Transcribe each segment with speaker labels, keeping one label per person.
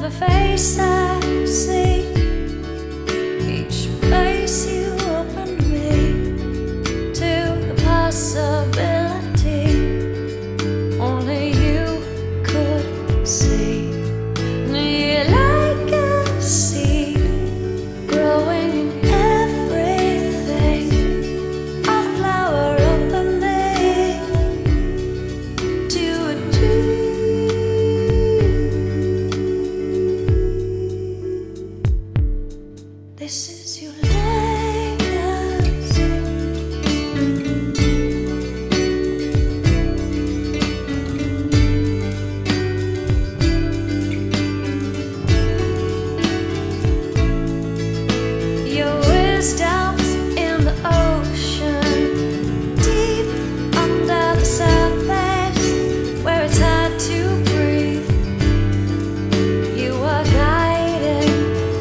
Speaker 1: every face I see, each place you open me to the possibility only you could see. You're like a seed growing in everything, a flower opening to a dream. This is your legacy. Your wisdom's in the ocean, deep under the surface, where it's hard to breathe. You are guiding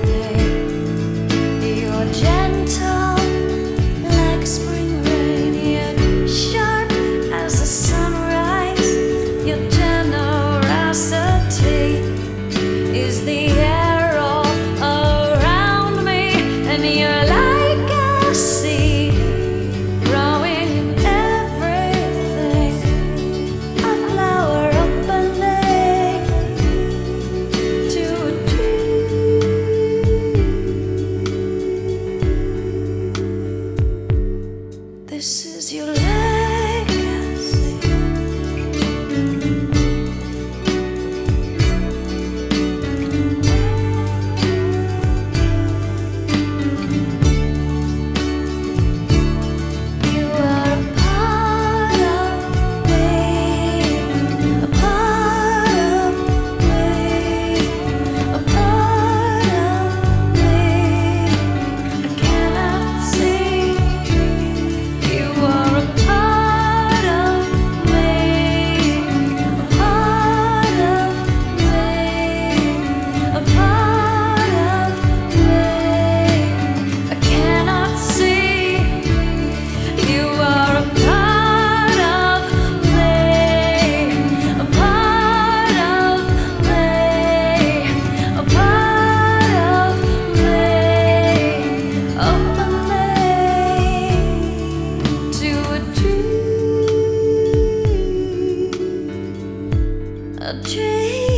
Speaker 1: me. You're gentle like spring rain. You're sharp as the sunrise. Your generosity is the air all around me, and you're like a seed growing in everything, a flower opening to a dream. This is your legacy. You are a part of me, a part of me, a part of me. I cannot see. You are a part of me, a part of me, a part of me. I cannot see. You are a part of me, a part of me, a part of me, opening to a dream, a dream.